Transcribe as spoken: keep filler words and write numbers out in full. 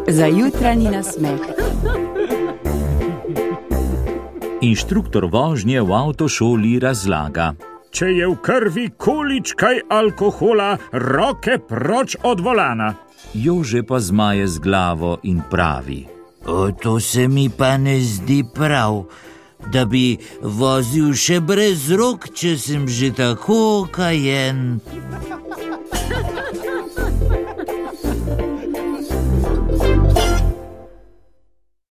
Za jutranji nasmeh. Inštruktor vožnje v avtošoli razlaga: če je v krvi količkaj alkohola, roke proč od volana. Jože pa zmaje z glavo in pravi: O, to se mi pa ne zdi prav, da bi vozil še brez rok, če sem že tako kajen.